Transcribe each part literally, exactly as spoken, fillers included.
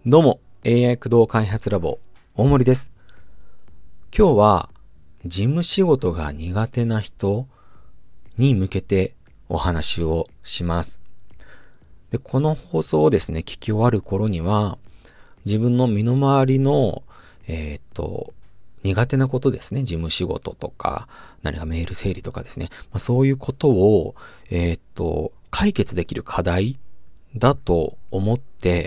どうも、エーアイ 駆動開発ラボ、大森です。今日は、事務仕事が苦手な人に向けてお話をします。で、この放送をですね、聞き終わる頃には、自分の身の回りの、えーっと、苦手なことですね、事務仕事とか、何かメール整理とかですね、まあ、そういうことを、えーっと、解決できる課題だと思って、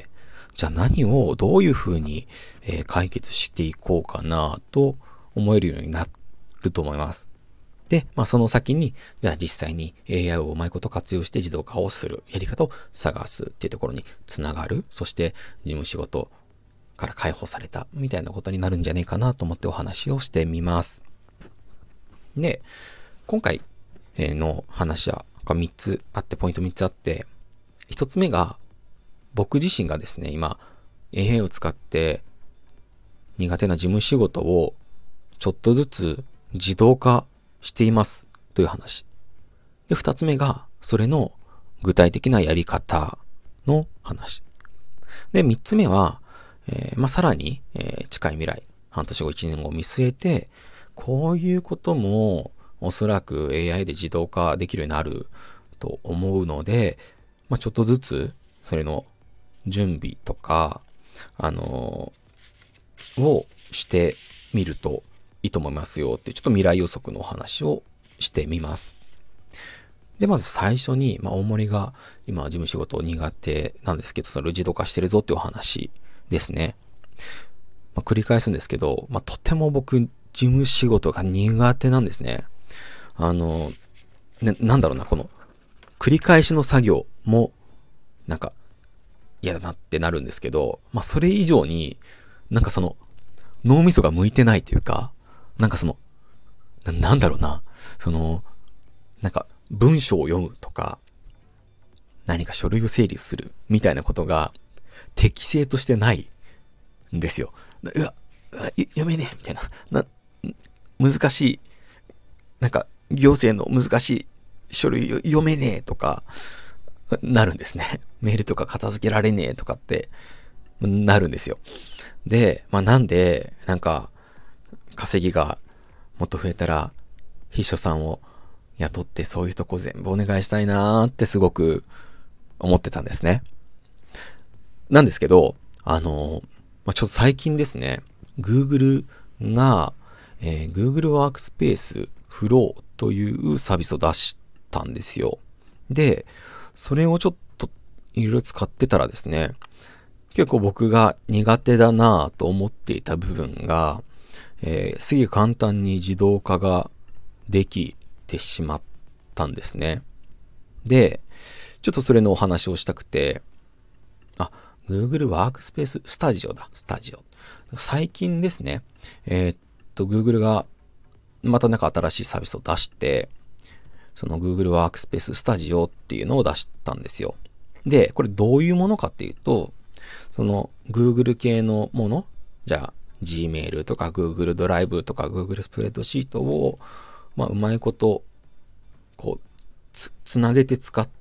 じゃあ何をどういうふうに、えー解決していこうかなと思えるようになると思います。で、まあその先に、じゃあ実際に エーアイ をうまいこと活用して自動化をするやり方を探すっていうところにつながる。そして事務仕事から解放されたみたいなことになるんじゃねえかなと思ってお話をしてみます。で、今回の話はみっつあって、ポイントみっつあって、ひとつめが僕自身がですね、今 エーアイ を使って苦手な事務仕事をちょっとずつ自動化していますという話。で、二つ目がそれの具体的なやり方の話。で、三つ目は、えーまあ、さらに、えー近い未来、半年後、一年後を見据えて、こういうこともおそらく エーアイ で自動化できるようになると思うので、まあ、ちょっとずつそれの準備とか、あのーをしてみるといいと思いますよってちょっと未来予測のお話をしてみます。で、まず最初に、まあ、大森が今事務仕事苦手なんですけど、それを自動化してるぞっていうお話ですね。まあ、繰り返すんですけど、まあ、とても僕、事務仕事が苦手なんですね。あの、ね、なんだろうな、この、繰り返しの作業も、なんか、嫌だなってなるんですけど、まあそれ以上に、なんかその、脳みそが向いてないというか、なんかその、な、なんだろうな、その、なんか文章を読むとか、何か書類を整理するみたいなことが適正としてないんですよ。うわ、うわ読めねえみたいな、な、難しい、なんか行政の難しい書類読めねえとか、なるんですね。メールとか片付けられねえとかってなるんですよ。で、まあなんで、なんか稼ぎがもっと増えたら秘書さんを雇ってそういうとこ全部お願いしたいなーってすごく思ってたんですね。なんですけど、あの、まあ、ちょっと最近ですね、Google が、えー Google ワークスペースフローというサービスを出したんですよ。で、それをちょっといろいろ使ってたらですね、結構僕が苦手だなぁと思っていた部分が、えー、すげえ簡単に自動化ができてしまったんですね。で、ちょっとそれのお話をしたくて、あ、Google ワークスペーススタジオだ、スタジオ。最近ですね、えーっと、Google がまたなんか新しいサービスを出して、その Google ワークスペーススタジオっていうのを出したんですよ。で、これどういうものかっていうと、その Google 系のもの、じゃあ Gmail とか Google ドライブとか Google スプレッドシートを、まあ、うまいこと、こう、つ、つなげて使って、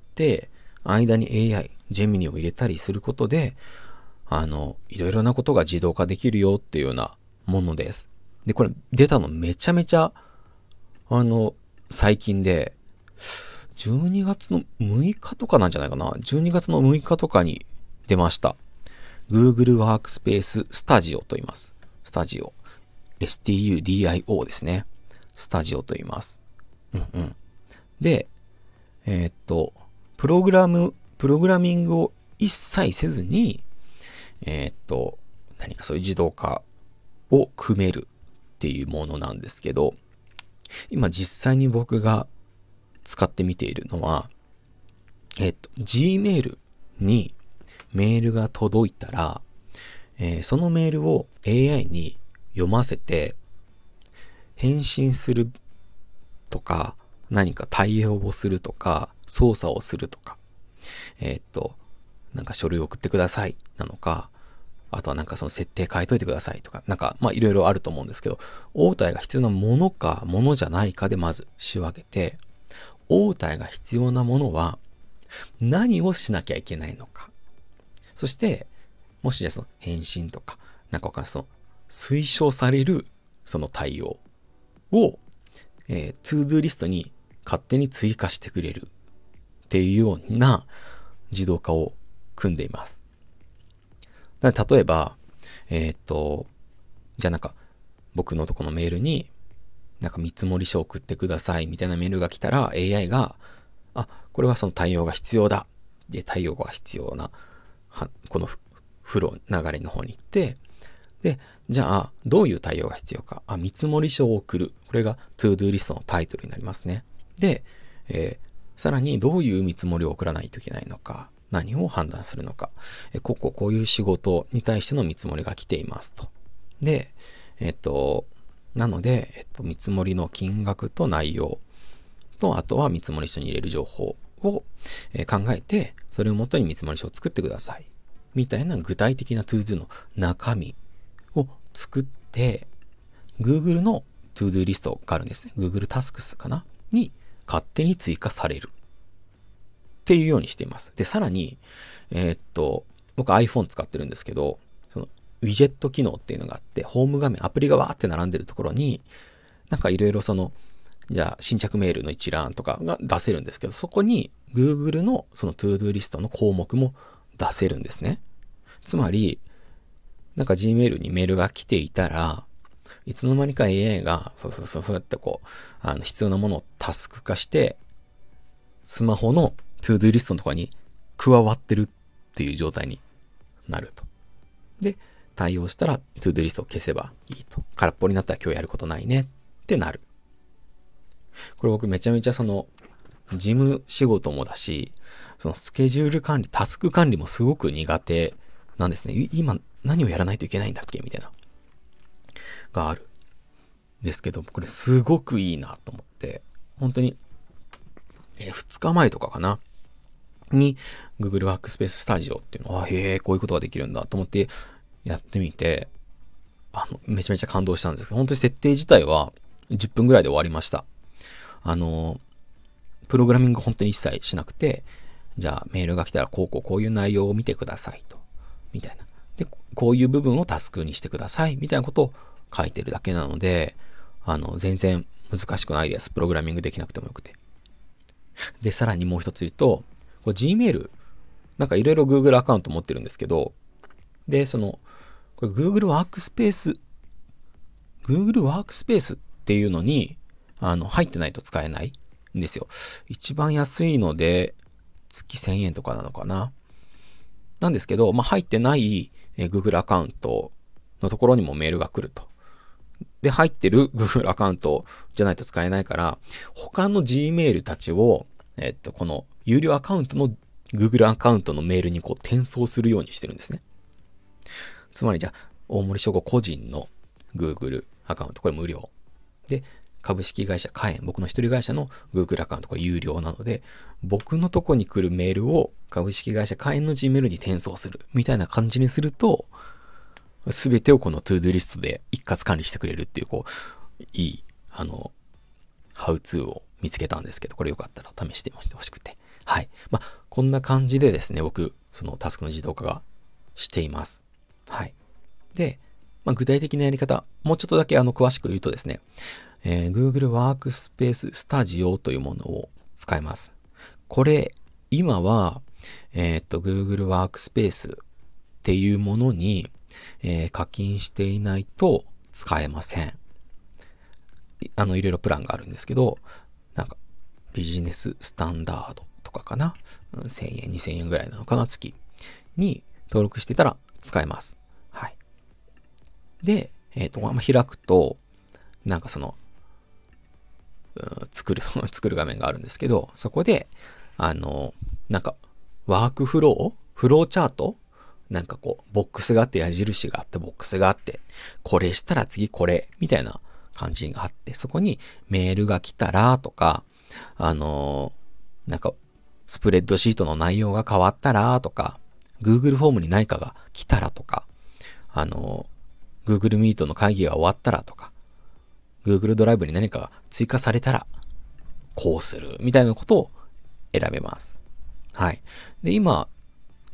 間に エーアイ、Gemini を入れたりすることで、あの、いろいろなことが自動化できるよっていうようなものです。で、これ出たのめちゃめちゃ、あの、最近で、じゅうにがつのむいかとかなんじゃないかな。じゅうにがつのむいかとかに出ました。Google ワークスペーススタジオと言います。スタジオ。エスティーユーディーアイオー ですね。スタジオと言います。うんうん。で、えーっと、プログラム、プログラミングを一切せずに、えーっと、何かそういう自動化を組めるっていうものなんですけど、今実際に僕が使ってみているのは、えーっと、Gmail にメールが届いたら、えーそのメールを エーアイ に読ませて、返信するとか、何か対応をするとか、操作をするとか、えーっと、なんか書類を送ってくださいなのか、あとはなんかその設定変えといてくださいとか、なんかまあいろいろあると思うんですけど、応対が必要なものか、ものじゃないかでまず仕分けて、応対が必要なものは何をしなきゃいけないのか。そして、 もしじゃあその返信とか、なんかわかんない、その推奨されるその対応を、えー、トゥードゥーリストに勝手に追加してくれるっていうような自動化を組んでいます。だから例えば、えーっと、じゃあなんか僕のとこのメールになんか見積書を送ってくださいみたいなメールが来たら エーアイ が、あ、これはその対応が必要だ。で、対応が必要な、このフロー、流れの方に行って、で、じゃあ、どういう対応が必要か。あ、見積書を送る。これが トゥードゥー リストのタイトルになりますね。で、えー、さらにどういう見積もりを送らないといけないのか。何を判断するのか。えここ、こういう仕事に対しての見積もりが来ていますと。で、えっと、なので、えっと、見積もりの金額と内容と、あとは見積書に入れる情報を、えー、考えて、それをもとに見積書を作ってください。みたいな具体的な トゥードゥー の中身を作って、Google の トゥードゥー リストがあるんですね。Google タスクスかなに勝手に追加される。っていうようにしています。で、さらに、えー、っと、僕 iPhone 使ってるんですけど、そのウィジェット機能っていうのがあって、ホーム画面、アプリがわーって並んでるところに、なんかいろいろその、じゃあ新着メールの一覧とかが出せるんですけど、そこに Google のその トゥードゥー リストの項目も出せるんですね。つまり、なんか Gmail にメールが来ていたら、いつの間にか エーアイ がふふふふってこう、あの必要なものをタスク化して、スマホの トゥードゥー リストのところに加わってるっていう状態になると。で、対応したら トゥードゥー リストを消せばいいと。空っぽになったら今日やることないねってなる。これ僕めちゃめちゃその、事務仕事もだし、そのスケジュール管理、タスク管理もすごく苦手なんですね。今何をやらないといけないんだっけみたいな。がある。ですけど、これすごくいいなと思って、本当に、えー、ふつかまえとかかなに Google Workspace Studio っていうのは、へえ、こういうことができるんだと思ってやってみて、あの、めちゃめちゃ感動したんですけど、本当に設定自体はじゅっぷんぐらいで終わりました。あの、プログラミング本当に一切しなくて、じゃあメールが来たらこうこうこういう内容を見てくださいと。みたいな。で、こういう部分をタスクにしてください。みたいなことを書いてるだけなので、あの、全然難しくないです。プログラミングできなくてもよくて。で、さらにもう一つ言うと、これ Gmail、なんかいろいろ Google アカウント持ってるんですけど、で、その、これ Google Workspace、Google Workspace っていうのに、あの、入ってないと使えないんですよ。一番安いので、月せんえんとかなのかな。なんですけど、まあ、入ってない、えー、Google アカウントのところにもメールが来ると。で、入ってる Google アカウントじゃないと使えないから、他の Gmail たちを、えっと、この有料アカウントの Google アカウントのメールにこう転送するようにしてるんですね。つまりじゃあ、大森翔吾個人の Google アカウント、これ無料。で、株式会社カエン、僕の一人会社の Google アカウント、これ有料なので、僕のとこに来るメールを株式会社カエンの Gmail に転送するみたいな感じにすると、すべてをこの トゥードゥー リストで一括管理してくれるっていう、こう、いい、あの、ハウツーを見つけたんですけど、これよかったら試してみてほしくて。はい。まあ、こんな感じでですね、僕、そのタスクの自動化がしています。はい。で、まあ、具体的なやり方、もうちょっとだけあの、詳しく言うとですね、えー、Google Workspace Studio というものを使います。これ、今は、えー、っと、Google Workspace っていうものに、えー、課金していないと使えません。あの、いろいろプランがあるんですけど、なんか、ビジネススタンダードとかかな。せんえん、にせんえんぐらいなのかな、月に登録してたら使えます。はい。で、えっと、まあ、開くと、なんかその、作る、作る画面があるんですけど、そこで、あの、なんか、ワークフローフローチャートなんかこう、ボックスがあって、矢印があって、ボックスがあって、これしたら次これ、みたいな感じがあって、そこにメールが来たらとか、あの、なんか、スプレッドシートの内容が変わったらとか、Google フォームに何かが来たらとか、あの、Google Meet の会議が終わったらとか、Google ドライブに何かが追加されたら、こうする、みたいなことを選べます。はい。で、今、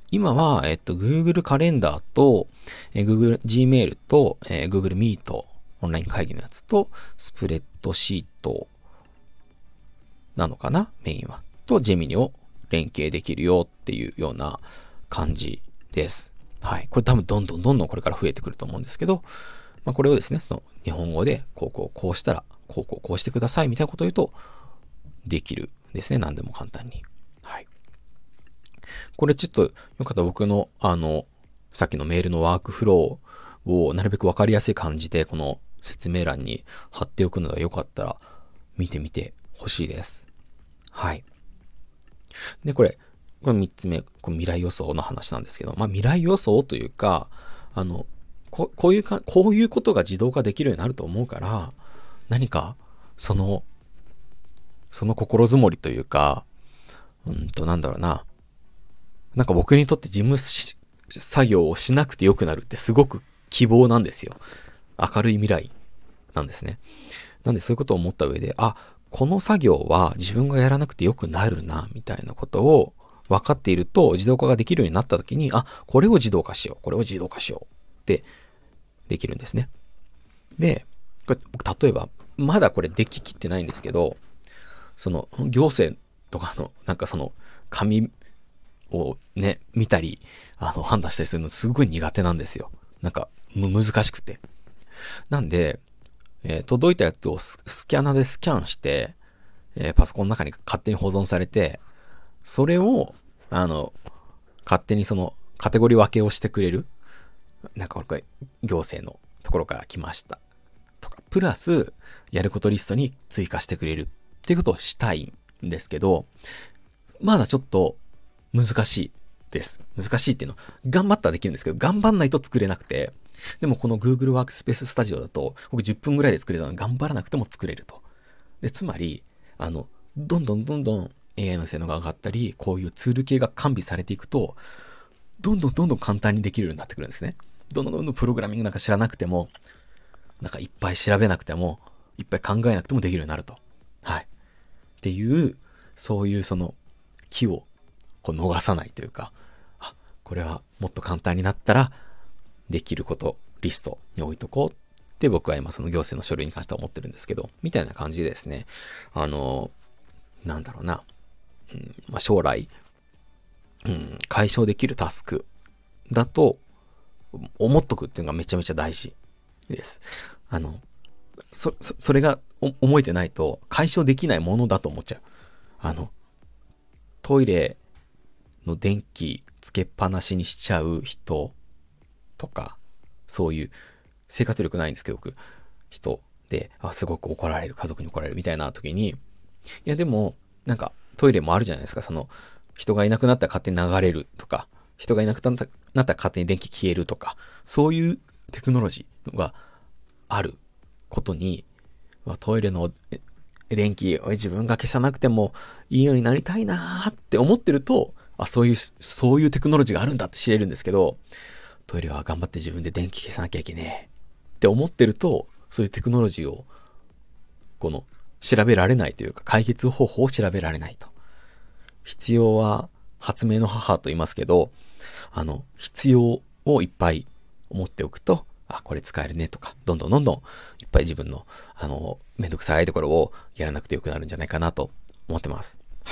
今は、えっと、Google カレンダーと、えー、Google Gmail と、えー、Google Meet、オンライン会議のやつと、スプレッドシートなのかなメインは。と、ジェミニを連携できるよっていうような感じです。はい。これ多分どんどんどんどんこれから増えてくると思うんですけど、まあ、これをですね、その日本語で、こうこうこうしたら、こうこうこうしてくださいみたいなことを言うと、できるですね。何でも簡単に。はい。これちょっとよかったら僕のあの、さっきのメールのワークフローをなるべくわかりやすい感じで、この説明欄に貼っておくのがよかったら見てみてほしいです。はい。で、これ、これみっつめ、この未来予想の話なんですけど、まあ未来予想というか、あの、ここういうか、こういうことが自動化できるようになると思うから、何か、その、その心づもりというか、うんと、なんだろうな。なんか僕にとって事務作業をしなくてよくなるってすごく希望なんですよ。明るい未来なんですね。なんでそういうことを思った上で、あ、この作業は自分がやらなくてよくなるな、みたいなことを分かっていると自動化ができるようになった時に、あ、これを自動化しよう、これを自動化しようってできるんですね。で、これ僕例えば、まだこれでききってないんですけど、その行政とかのなんかその紙をね、見たり、あの判断したりするのすごい苦手なんですよ。なんか難しくて。なんで、えー、届いたやつを ス, スキャナでスキャンして、えー、パソコンの中に勝手に保存されて、それを、あの、勝手にそのカテゴリー分けをしてくれる。なんかこれ行政のところから来ました。とか、プラス、やることリストに追加してくれるっていうことをしたいんですけど、まだちょっと難しいです。難しいっていうのは、頑張ったらできるんですけど、頑張んないと作れなくて、でもこの Google Workspace Studio だと、僕じゅっぷんぐらいで作れたのに頑張らなくても作れると。で、つまり、あの、どんどんどんどん エーアイ の性能が上がったり、こういうツール系が完備されていくと、どんどんどんどん簡単にできるようになってくるんですね。どんどんどんどんプログラミングなんか知らなくても、なんかいっぱい調べなくても、いっぱい考えなくてもできるようになると。はい。っていう、そういうその、気をこう逃さないというか、あ、これはもっと簡単になったら、できることリストに置いとこうって僕は今その行政の書類に関しては思ってるんですけど、みたいな感じでですね、あの、なんだろうな、うんまあ、将来、うん、解消できるタスクだと思っとくっていうのがめちゃめちゃ大事です。あの、そ、そそれが思えてないと解消できないものだと思っちゃう。あの、トイレの電気つけっぱなしにしちゃう人とか、そういう生活力ないんですけど、僕、人で、あ、すごく怒られる、家族に怒られるみたいな時に、いやでも、なんかトイレもあるじゃないですか、その、人がいなくなったら勝手に流れるとか、人がいなくなったなったら勝手に電気消えるとか、そういうテクノロジーがあることに、トイレの電気を自分が消さなくてもいいようになりたいなーって思ってると、あ、そういう、そういうテクノロジーがあるんだって知れるんですけど、トイレは頑張って自分で電気消さなきゃいけねえって思ってると、そういうテクノロジーを、この、調べられないというか、解決方法を調べられないと。必要は発明の母と言いますけど、あの、必要をいっぱい思っておくと、あ、これ使えるねとか、どんどんどんどんいっぱい自分の、あの、めんどくさいところをやらなくてよくなるんじゃないかなと思ってます。はい。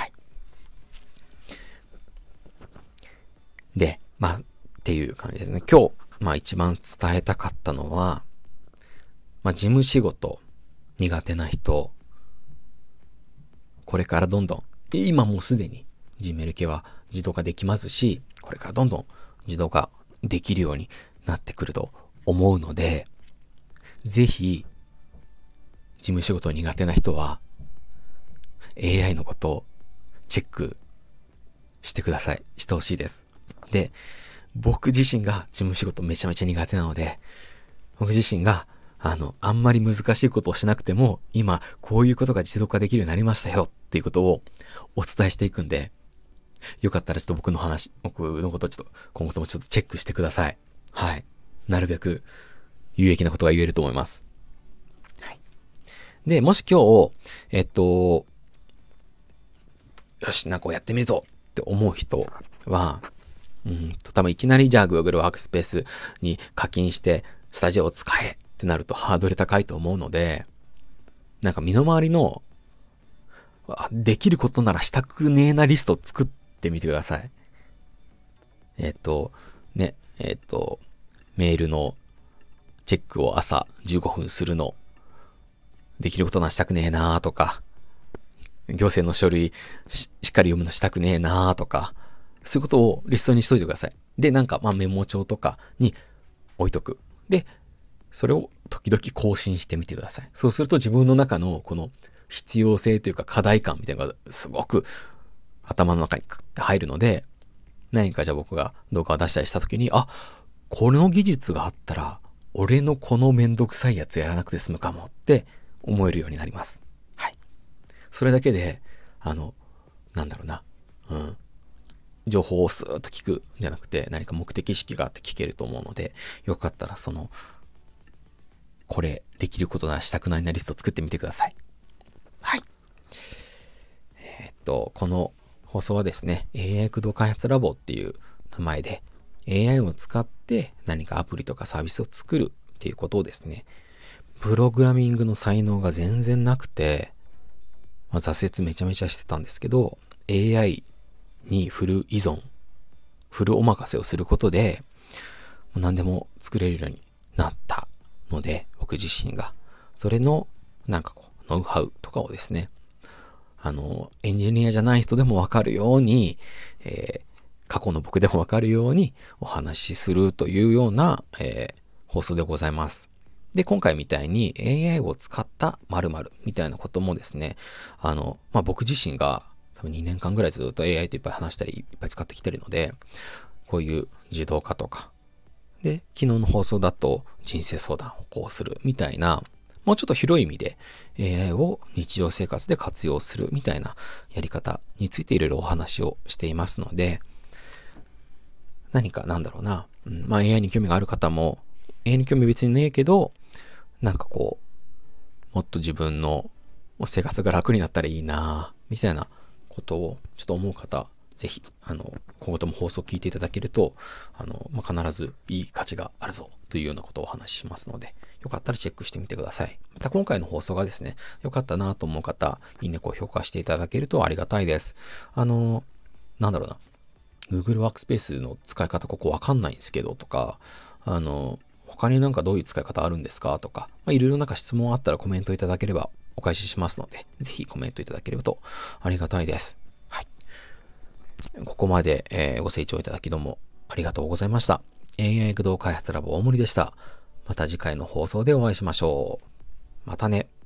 で、まあ、っていう感じですね。今日、まあ一番伝えたかったのは、まあ事務仕事苦手な人、これからどんどん、今もうすでに Gmail 系は自動化できますし、これからどんどん自動化できるようになってくると思うので、ぜひ、事務仕事苦手な人は、エーアイ のことをチェックしてください。してほしいです。で、僕自身が事務仕事めちゃめちゃ苦手なので、僕自身が、あの、あんまり難しいことをしなくても、今、こういうことが自動化できるようになりましたよっていうことをお伝えしていくんで、よかったらちょっと僕の話、僕のことをちょっと、今後ともちょっとチェックしてください。はい。なるべく有益なことが言えると思います。はい。で、もし今日、えっと、よし、なんかやってみるぞって思う人は、 うんと、多分いきなりじゃあ Google ワークスペースに課金してスタジオを使えってなるとハードル高いと思うので、なんか身の回りのできることならしたくねえなリストを作ってみてください。えっと、ね、えっと、メールのチェックを朝じゅうごふんするの、できることならしたくねえなーとか、行政の書類 し, しっかり読むのしたくねえなーとか、そういうことをリストにしといてください。で、なんかまあメモ帳とかに置いとく。で、それを時々更新してみてください。そうすると自分の中のこの必要性というか課題感みたいなのがすごく頭の中にクッて入るので、何かじゃあ僕が動画を出したりした時に、あ、この技術があったら俺のこのめんどくさいやつやらなくて済むかもって思えるようになります。はい。それだけで、あの、なんだろうな、うん。情報をスーッと聞くんじゃなくて、何か目的意識があって聞けると思うので、よかったらその、これできることならしたくないなリスト作ってみてください。はい。えー、っと、この放送はですね、エーアイ 駆動開発ラボっていう名前で、エーアイ を使って何かアプリとかサービスを作るっていうことをですね、プログラミングの才能が全然なくて、まあ、挫折めちゃめちゃしてたんですけど、エーアイ にフル依存、フルお任せをすることで、もう何でも作れるようになったので、僕自身が。それの、なんかこう、ノウハウとかをですね、あの、エンジニアじゃない人でもわかるように、えー、過去の僕でもわかるようにお話しするというような、えー、放送でございます。で、今回みたいに エーアイ を使った〇〇みたいなこともですね、あの、まあ、僕自身が多分にねんかんぐらいずっと エーアイ といっぱい話したり、いっぱい使ってきてるので、こういう自動化とか、で、昨日の放送だと人生相談をこうするみたいな、もうちょっと広い意味で エーアイ を日常生活で活用するみたいなやり方についていろいろお話をしていますので、何かなんだろうな、うん、まあ エーアイ に興味がある方も、エーアイ に興味別にねえけど、なんかこう、もっと自分の生活が楽になったらいいなみたいなことをちょっと思う方、ぜひ、あの、今後とも放送を聞いていただけると、あの、まあ、必ずいい価値があるぞというようなことをお話ししますので、よかったらチェックしてみてください。また今回の放送がですね、よかったなと思う方、いいね、高評価していただけるとありがたいです。あの、なんだろうな、Google ワークスペースの使い方ここわかんないんですけどとか、あの、他になんかどういう使い方あるんですかとか、まあ、いろいろなんか質問あったらコメントいただければお返ししますので、ぜひコメントいただければとありがたいです。はい。ここまで、えー、ご清聴いただきどうもありがとうございました。エーアイ 駆動開発ラボ大森でした。また次回の放送でお会いしましょう。またね。